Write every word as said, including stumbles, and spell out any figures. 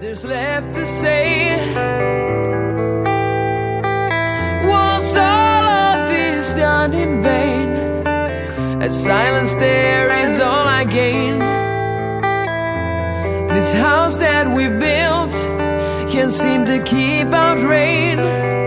there's left to say. Was all of this done in vain? That silence there is all I gain. This house that we built can't seem to keep out rain.